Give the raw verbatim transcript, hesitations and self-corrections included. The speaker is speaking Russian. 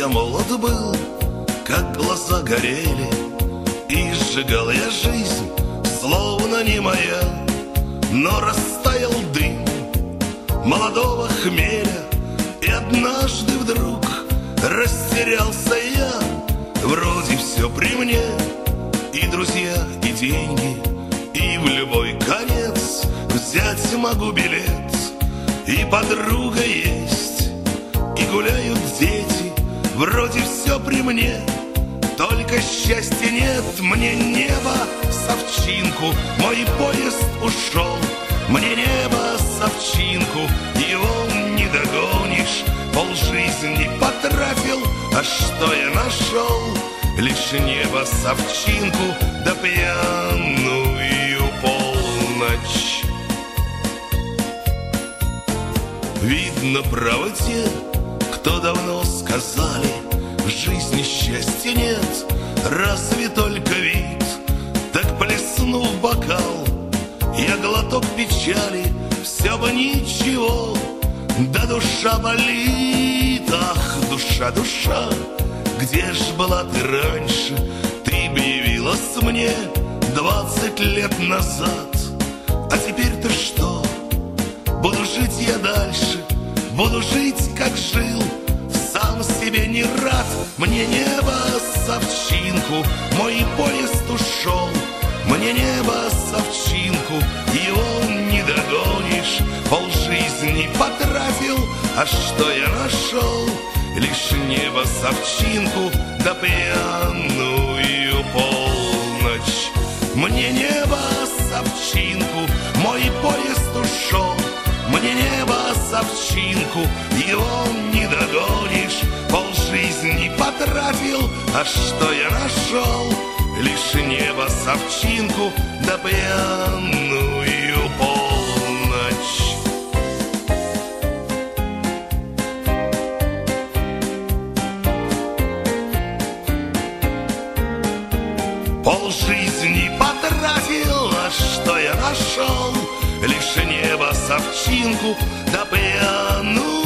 я молод был, как глаза горели, и сжигал я жизнь, словно не моя. Но растаял дым молодого хмеля, и однажды вдруг растерялся я. Вроде все при мне, и друзья, и деньги, и в любой конец взять могу билет. И подруга есть, и гуляют дети, вроде все при мне, только счастья нет. Мне небо с овчинку, мой поезд ушел. Мне небо с овчинку, его не догонишь. Полжизни потратил, а что я нашел? Лишь небо с овчинку, да пьяную полночь. Видно, правы те, кто давно сказали: в жизни счастья нет, разве только вид. Так плесну в бокал я глоток печали, все бы ничего, да душа болит. Ах, душа, душа, где ж была ты раньше? Ты б явилась мне двадцать лет назад. А теперь-то что? Буду жить я дальше, буду жить, как жил, сам себе не рад. Мне небо с овчинку, мой поезд ушел. Мне небо с овчинку, его не догонишь. Полжизни потратил, а что я нашел? Лишь небо с овчинку, да пьяную полночь. Мне небо с овчинку, мой поезд ушел. Мне небо с овчинку, его не догонишь. Полжизни потратил, а что я нашел? Лишь небо с овчинку, да пьяную полночь. Полжизни потратил, а что я нашел? Лишь небо с овчинку, да пьяную